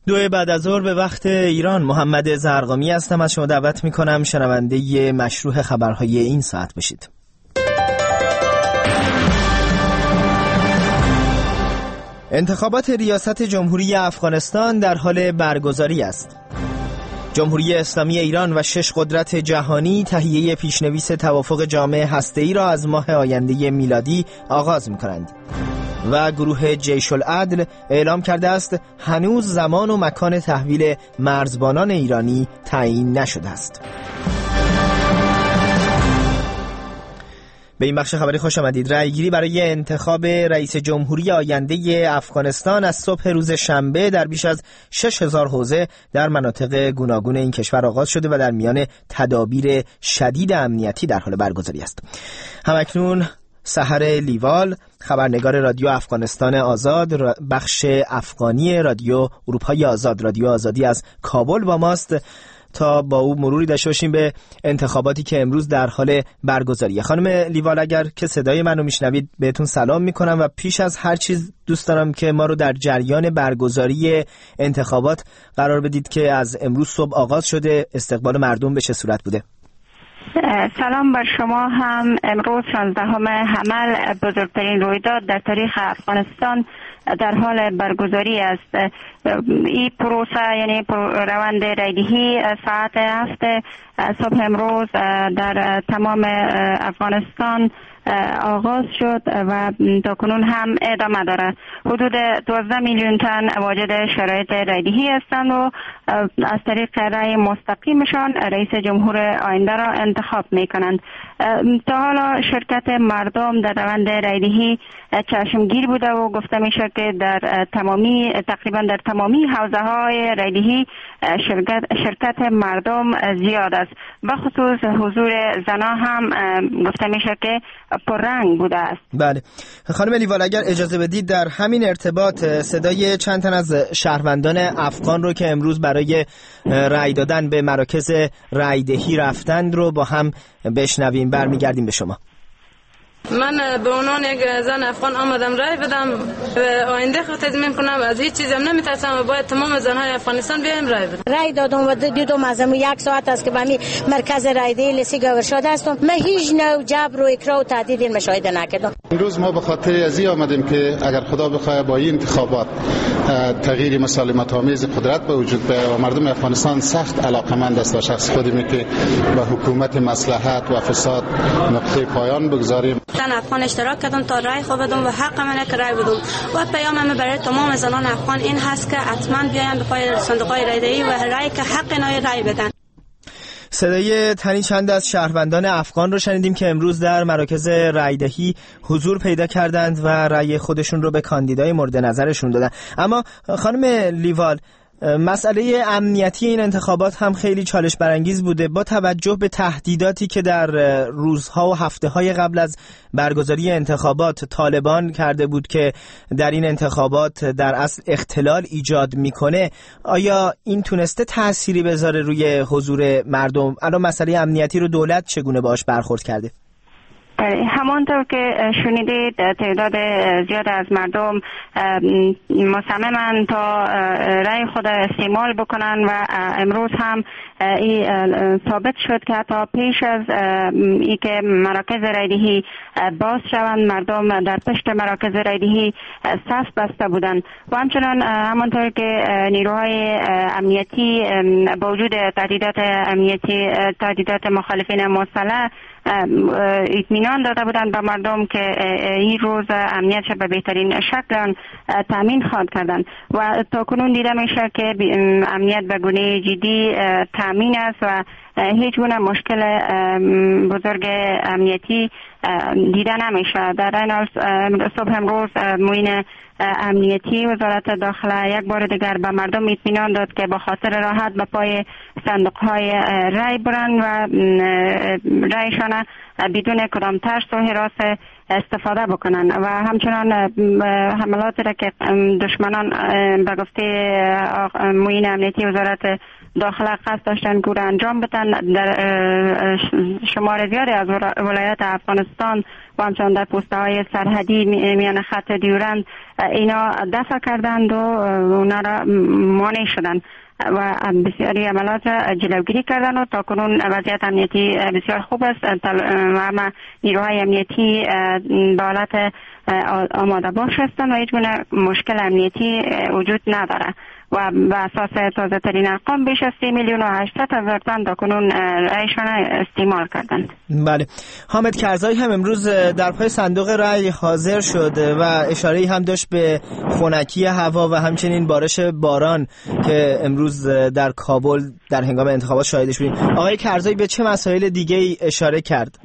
2 بعد از ظهر به وقت ایران. محمد زرقامی هستم. از شما دعوت میکنم شنونده مشروع خبرهای این ساعت بشید. انتخابات ریاست جمهوری افغانستان در حال برگزاری است. جمهوری اسلامی ایران و 6 قدرت جهانی تهیه پیشنویس توافق جامع هسته‌ای را از ماه آینده میلادی آغاز می‌کنند و گروه جیش العدل اعلام کرده است هنوز زمان و مکان تحویل مرزبانان ایرانی تعیین نشده است. به این بخش خبری خوش آمدید. رأیگیری برای انتخاب رئیس جمهوری آینده افغانستان از صبح روز شنبه در بیش از 6000 حوزه در مناطق گوناگون این کشور آغاز شده و در میان تدابیر شدید امنیتی در حال برگزاری است. همکنون سحر لیوال، خبرنگار رادیو افغانستان آزاد، بخش افغانی رادیو اروپای آزاد، رادیو آزادی از کابل با ماست تا با او مروری داشته باشیم به انتخاباتی که امروز در حال برگزاریه. خانم لیوال، اگر که صدای منو میشنوید بهتون سلام میکنم و پیش از هر چیز دوست دارم که ما رو در جریان برگزاری انتخابات قرار بدید که از امروز صبح آغاز شده. استقبال مردم به چه صورت بوده؟ سلام بر شما هم. امروز 16 حمل بزرگترین رویداد در تاریخ افغانستان در حال برگزاری است. این پروسه یعنی روند رایدهی ساعت 7 صبح امروز در تمام افغانستان آغاز شد و تاکنون هم ادامه دارد. حدود 12 میلیون تن واجد شرایط رایدهی هستند و از طریق رای مستقیمشان رئیس جمهور آینده را انتخاب می کنند. تا حالا شرکت مردم در روند رایدهی چشمگیر بوده و گفته می شد که در تقریبا در تمامی حوزه های رایدهی شرکت مردم زیاد است. بخصوص حضور زنان هم گفته می شد که پررنگ بوده است. بله خانم لیوال، اگر اجازه بدید در همین ارتباط صدای چند تن از شهروندان افغان رو که امروز برای رای دادن به مراکز رایدهی رفتند رو با هم بشنویم. برمیگردیم به شما. من به عنوان یک زن افغان آمدم رای بدم و آینده خود تضمین کنم. از هیچ چیزی هم نمیترسم و باید تمام زنهای افغانستان بیایم رای بدم. رای دادم و دیدم از 1 ساعت است که به می مرکز رایدهی لسی گاور شده هستم. من هیچ نوع جبر و اکراه و تهدید مشاهده نکردم. امروز ما به خاطر ازی آمدیم که اگر خدا بخواد با این انتخابات تغییر مسالمت آمیز قدرت به وجود بیاید و مردم افغانستان سخت علاقمند است و شخص خودی که به حکومت مصلحت و فساد نقطه پایان بگذاریم. زن افغان اشتراک کردم تا رای خود بدم و حق منه که رای بدم و پیام من برای تمام زنان افغان این هست که حتما بیاین به پای صندوق‌های رایدهی و رای که حق نای رای بدن. صدای تنی چند از شهروندان افغان رو شنیدیم که امروز در مراکز رایدهی حضور پیدا کردند و رای خودشون رو به کاندیدای مورد نظرشون دادن. اما خانم لیوال، مسئله امنیتی این انتخابات هم خیلی چالش برانگیز بوده با توجه به تهدیداتی که در روزها و هفته‌های قبل از برگزاری انتخابات طالبان کرده بود که در این انتخابات در اصل اختلال ایجاد میکنه. آیا این تونسته تأثیری بذاره روی حضور مردم؟ الان مسئله امنیتی رو دولت چگونه باهاش برخورد کرده؟ همانطور که شنیدید تعداد زیاد از مردم مصممن تا رای خود استعمال بکنن و امروز هم این ثابت شد که حتی پیش از ای که مراکز رایدهی باز شوند مردم در پشت مراکز رایدهی صف بسته بودند و همچنان همانطور که نیروهای امنیتی با وجود تهدیدات امنیتی تهدیدات مخالفین مسلح اطمینان داده بودند به مردم که این روز امنیت به بهترین شکل تامین خواهد کردند و تاکنون دیده میشه که امنیت به گونه جدی تامین است و هیچ گونه مشکل بزرگ امنیتی دیده نمیشه. در این حال صبح امروز معین امنیتی وزارت داخله یک بار دیگر به مردم اطمینان داد که با خاطر راحت به پای صندوق‌های رای برند و رایشان بدون کدام ترس و هراس استفاده بکنن و همچنان حملاتی را که دشمنان به گفته معین امنیتی وزارت داخل قصد داشتن گور انجام بدن. در شمار زیادی از ولایات افغانستان و همچنان در پست‌های سرحدی میان خط دیورند اینا دفع کردند و اونا را مانع شدند و بسیاری عملات جلوگیری کردن و تا کنون وضعیت امنیتی بسیار خوب است و همه نیروهای امنیتی به حالت آماده باش هستند و هیچ گونه مشکل امنیتی وجود نداره و به اساس تازه ترین ارقام بیش از 3,800,000 تن تا کنون رایشان استعمال کردند. بله، حامد کرزایی هم امروز در پای صندوق رای حاضر شد و اشاره‌ای هم داشت به خنکی هوا و همچنین بارش باران که امروز در کابل در هنگام انتخابات شاهدش بودیم. آقای کرزایی به چه مسائل دیگه ای اشاره کرد؟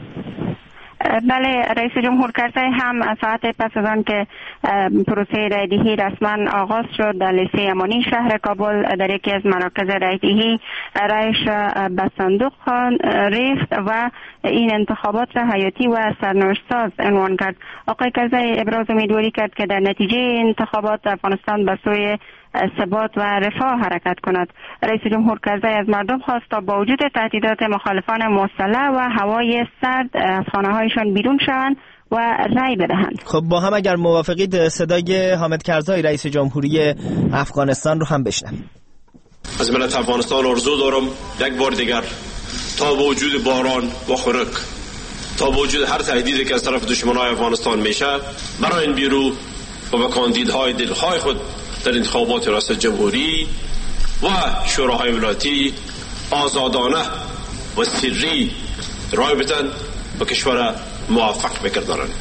بله، رئیس جمهور کرزایی هم ساعت پس از آن که پروسه رایدهی رسما آغاز شد در لیسه امانی شهر کابل در یکی از مراکز رایدهی رایش به صندوق ریخت و این انتخابات را حیاتی و سرنوشت‌ساز عنوان کرد. آقای کرزایی ابراز امیدواری کرد که در نتیجه انتخابات افغانستان به سوی ثبات و رفاه حرکت کند. رئیس جمهور کرزایی از مردم خواست تا با وجود تهدیدات مخالفان مسلح و هوای سرد از خانه‌هایشان بیرون شوند و رأی بدهند. خب با هم اگر موافقید صدای حامد کرزایی رئیس جمهوری افغانستان رو هم بشنویم. از ملت افغانستان آرزو دارم یک بار دیگر تا با وجود باران و خنک، تا با وجود هر تهدیدی که از طرف دشمنان افغانستان میشه، برای این بیرو و به کاندیدهای دلخواه خود در انتخابات ریاست جمهوری و شوراهای ولایتی آزادانه و سری رای بدن و کشور موفق بگردانند.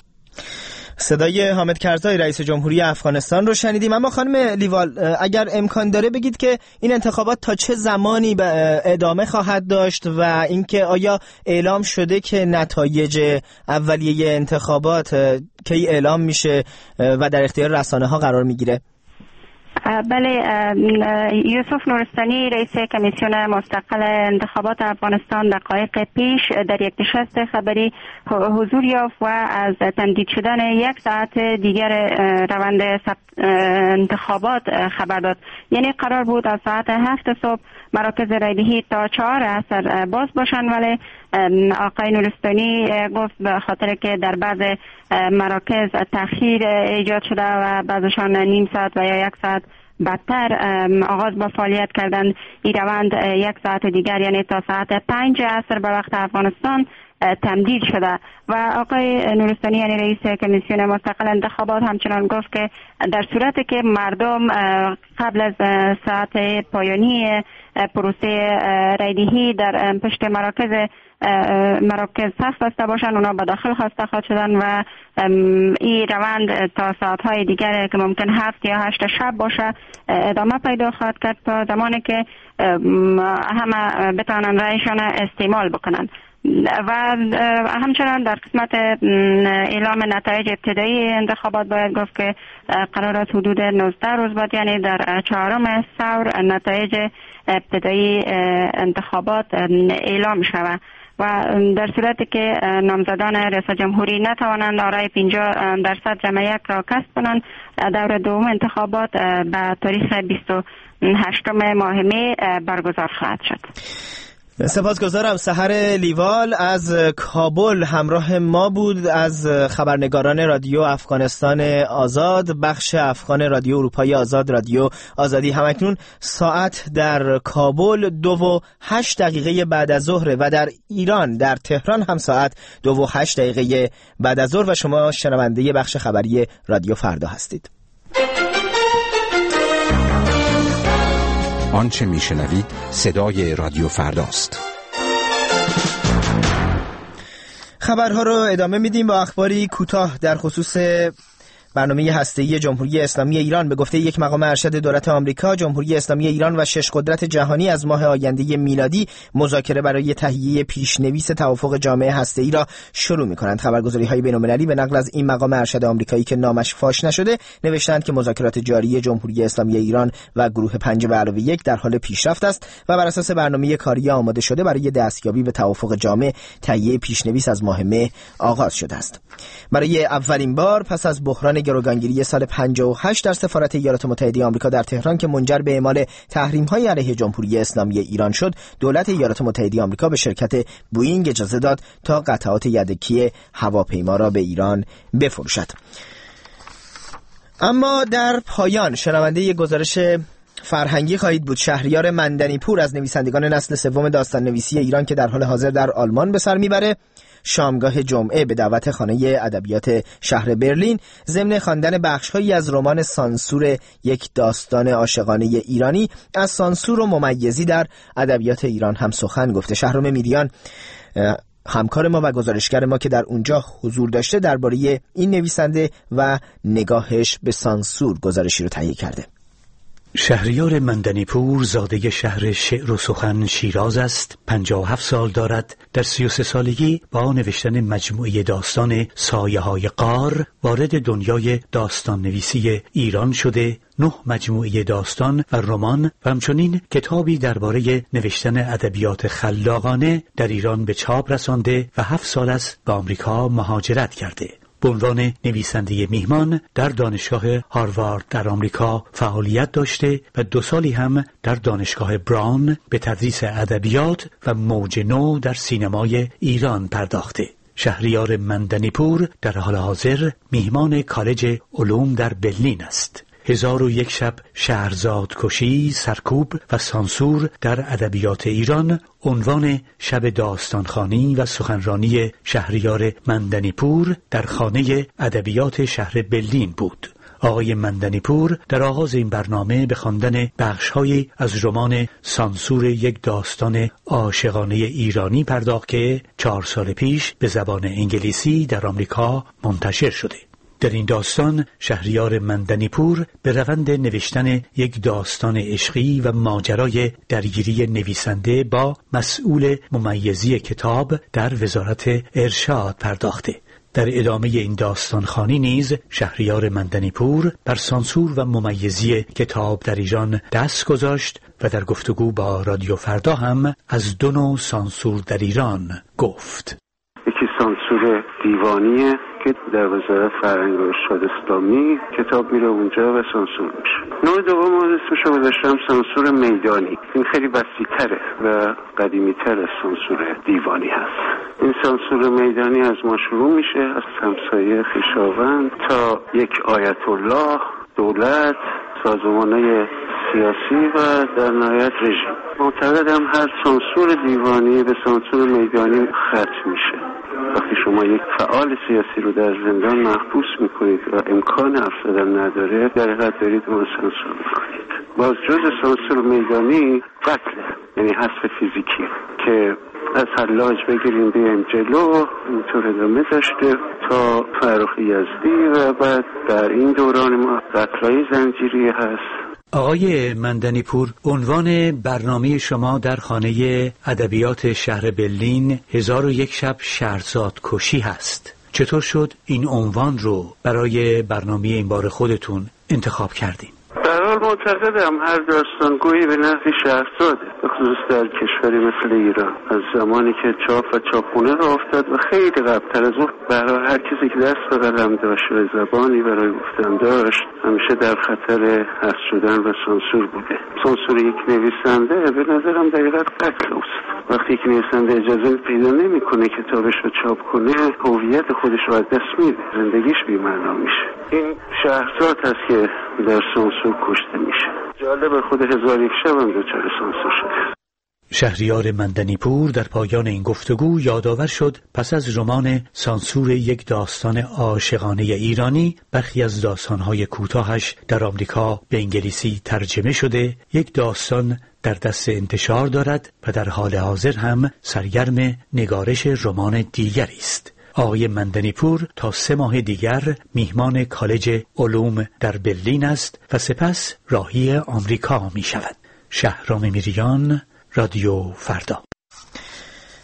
صدای حامد کرزایی رئیس جمهوری افغانستان رو شنیدیم. اما خانم لیوال، اگر امکان داره بگید که این انتخابات تا چه زمانی ادامه خواهد داشت و اینکه آیا اعلام شده که نتایج اولیه انتخابات کی اعلام میشه و در اختیار رسانه‌ها قرار میگیره؟ بله، یوسف نورستانی رئیس کمیسیون مستقل انتخابات افغانستان دقایق پیش در یک نشست خبری حضور یافت و از تمدید شدن 1 ساعت دیگر روند انتخابات خبر داد. یعنی قرار بود از ساعت 7 صبح مراکز رایدهی تا 4 عصر باز باشند، ولی آقای نورستانی گفت به خاطر که در بعض مراکز تأخیر ایجاد شده و بعضشان نیم ساعت و یا 1 ساعت بعدتر آغاز با فعالیت کردن، این روند 1 ساعت دیگر یعنی تا ساعت 5 عصر به وقت افغانستان تمدید شده. و آقای نورستانی یعنی رئیس کمیسیون مستقل انتخابات همچنان گفت که در صورتی که مردم قبل از ساعت پایانی پروسه رایدهی در پشت مراکز صف بسته باشند، اونا به داخل خواسته خواهد شدن و این روند تا ساعتهای دیگر که ممکن 7 یا 8 شب باشه ادامه پیدا خواهد کرد تا زمانی که همه بتوانند رایشان استعمال بکنند. و همچنان در قسمت اعلام نتایج ابتدایی انتخابات باید گفت که قرار است حدود 19 روز بعد یعنی در 4 ثور نتایج ابتدایی انتخابات اعلام شود و در صورتی که نامزدان رئیس جمهوری نتوانند آرای 50% جمعیت را کسب کنند، دور دوم انتخابات به تاریخ 28 ماه می برگزار خواهد شد. سپاسگزارم. سحر لیوال از کابل همراه ما بود، از خبرنگاران رادیو افغانستان آزاد، بخش افغان رادیو اروپایی آزاد، رادیو آزادی. همکنون ساعت در کابل 2:08 بعد از ظهر و در ایران در تهران هم ساعت 2:08 بعد از ظهر و شما شنونده بخش خبری رادیو فردا هستید. آنچه میشنوید صدای رادیو فرداست. خبرها رو ادامه میدیم با اخباری کوتاه در خصوص برنامه هسته‌ای جمهوری اسلامی ایران. به گفته یک مقام ارشد دولت آمریکا، جمهوری اسلامی ایران و 6 قدرت جهانی از ماه آینده میلادی مذاکره برای تهیه پیشنویس توافق جامعه هسته‌ای را شروع می‌کنند. خبرگزاری‌های بین‌المللی به نقل از این مقام ارشد آمریکایی که نامش فاش نشده نوشتند که مذاکرات جاری جمهوری اسلامی ایران و گروه 5+1 در حال پیشرفت است و بر اساس برنامه کاری آماده شده برای دستیابی به توافق جامع تهیه پیشنویس از ماه مه آغاز شده است. برای اولین بار پس از بحران گروگانگیری سال 58 در سفارت ایالات متحده آمریکا در تهران که منجر به اعمال تحریم‌های علیه جمهوری اسلامی ایران شد، دولت ایالات متحده آمریکا به شرکت بوئینگ اجازه داد تا قطعات یدکی هواپیما را به ایران بفروشد. اما در پایان شنونده یک گزارش فرهنگی خواهید بود. شهریار مندنی‌پور از نویسندگان نسل سوم داستان نویسی ایران که در حال حاضر در آلمان به سر میبره، شامگاه جمعه به دعوت خانه ادبیات شهر برلین ضمن خواندن بخش‌هایی از رمان سانسور یک داستان عاشقانه ایرانی از سانسور و ممیزی در ادبیات ایران هم سخن گفته. شهرام میریان همکار ما و گزارشگر ما که در اونجا حضور داشته درباره این نویسنده و نگاهش به سانسور گزارشی رو تهیه کرده. شهریار مندنی‌پور زاده شهر شعر و سخن شیراز است. 57 سال دارد. در 33 سالگی با نوشتن مجموعه داستان سایه‌های غار وارد دنیای داستان نویسی ایران شده. 9 مجموعه داستان و رمان و همچنین کتابی درباره نوشتن ادبیات خلاقانه در ایران به چاپ رسانده و 7 سال است به آمریکا مهاجرت کرده. به عنوان نویسنده میهمان در دانشگاه هاروارد در آمریکا فعالیت داشته و 2 سالی هم در دانشگاه براون به تدریس ادبیات و موج نو در سینمای ایران پرداخته. شهریار مندنی‌پور در حال حاضر میهمان کالج علوم در برلین است. 1001 شب شهرزاد کشی، سرکوب و سانسور در ادبیات ایران عنوان شب داستانخوانی و سخنرانی شهریار مندنی‌پور در خانه ادبیات شهر برلین بود. آقای مندنی‌پور در آغاز این برنامه به خواندن بخش‌هایی از رمان سانسور یک داستان عاشقانه ایرانی پرداخت که 4 سال پیش به زبان انگلیسی در آمریکا منتشر شده. در این داستان شهریار مندنی‌پور به روند نوشتن یک داستان عشقی و ماجرای درگیری نویسنده با مسئول ممیزی کتاب در وزارت ارشاد پرداخته. در ادامه این داستانخوانی نیز شهریار مندنی‌پور بر سانسور و ممیزی کتاب در ایران دست گذاشت و در گفتگو با رادیو فردا هم از 2 نوع سانسور در ایران گفت. یکی سانسور دیوانیه که در وزارت فرهنگ و ارشاد اسلامی کتاب میره اونجا و سانسور میشه. نوع دوم اسمشو گذاشتم سانسور میدانی. این خیلی وسیع‌تره و قدیمی‌تر از سانسور دیوانی هست. این سانسور میدانی از ما شروع میشه، از همسایه خویشاوند تا یک آیت الله، دولت، سازمان‌های سیاسی و در نهایت رژیم. معتقدم هر سانسور دیوانی به سانسور میدانی ختم میشه. وقتی شما یک فعال سیاسی رو در زندان محبوس میکنید و امکان حرف زدن نداره، در حقیقت دارید اون سانسور میکنید. باز جز سانسور میدانی قتله، یعنی حذف فیزیکی که از حلاج بگیریم بیایم جلو، اینطور ادامه داشته تا فرخ یزدی و بعد در این دوران ما قتل‌های زنجیری هست. آقای مندنی‌پور، عنوان برنامه شما در خانه ادبیات شهر برلین 1001 شب شهرزاد کشی هست. چطور شد این عنوان رو برای برنامه این بار خودتون انتخاب کردین؟ در حال معتقدم هر داستانگویی به نفع شهرزاده، به خصوص در کشوری مثل ایران. از زمانی که چاپ و چاپخونه را افتاد و خیلی قبل‌تر از اون، برای هر کسی که دست به قلم داشت و زبانی برای گفتن داشت همیشه در خطر حذف شدن و سانسور بوده. سانسور یک نویسنده به نظرم در حقیقت قتل است. وقتی که نویسنده اجازه پیدا نمی‌کنه کتابش رو چاپ کنه، هویت خودش رو از دست میده، زندگیش بی‌معنا میشه. این شهرزاد هست که در سانسور کشته میشه. جالب، خود 1001 شب هم دچار سانسور شده. شهریار مندنی‌پور در پایان این گفتگو یادآور شد پس از رمان سانسور یک داستان عاشقانه ایرانی، برخی از داستان‌های کوتاهش در آمریکا به انگلیسی ترجمه شده، یک داستان در دست انتشار دارد و در حال حاضر هم سرگرم نگارش رمان دیگری است. آقای مندنی‌پور تا 3 ماه دیگر میهمان کالج علوم در برلین است و سپس راهی آمریکا می شود. شهرام میریان، رادیو فردا.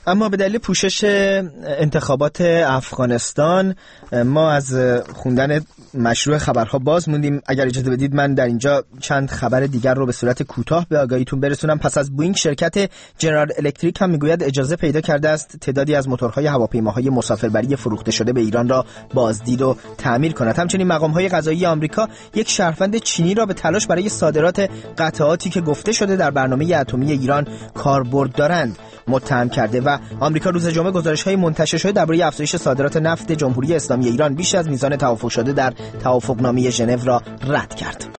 اما به دلیل پوشش انتخابات افغانستان ما از خوندن مشروع خبرها باز موندیم. اگر اجازه بدید من در اینجا چند خبر دیگر رو به صورت کوتاه به آگاهیتون برسونم. پس از بوئینگ، شرکت جنرال الکتریک هم میگوید اجازه پیدا کرده است تعدادی از موتورهای هواپیماهای مسافربری فروخته شده به ایران را بازدید و تعمیر کند. همچنین مقام‌های قضایی آمریکا یک شهروند چینی را به تلاش برای صادرات قطعاتی که گفته شده در برنامه اتمی ایران کاربرد دارند متهم کرده و آمریکا روز جمعه گزارش‌های منتشر شده درباره افزایش صادرات نفت جمهوری اسلامی ایران بیش از میزان توافق شده در توافقنامه ژنو را رد کرد.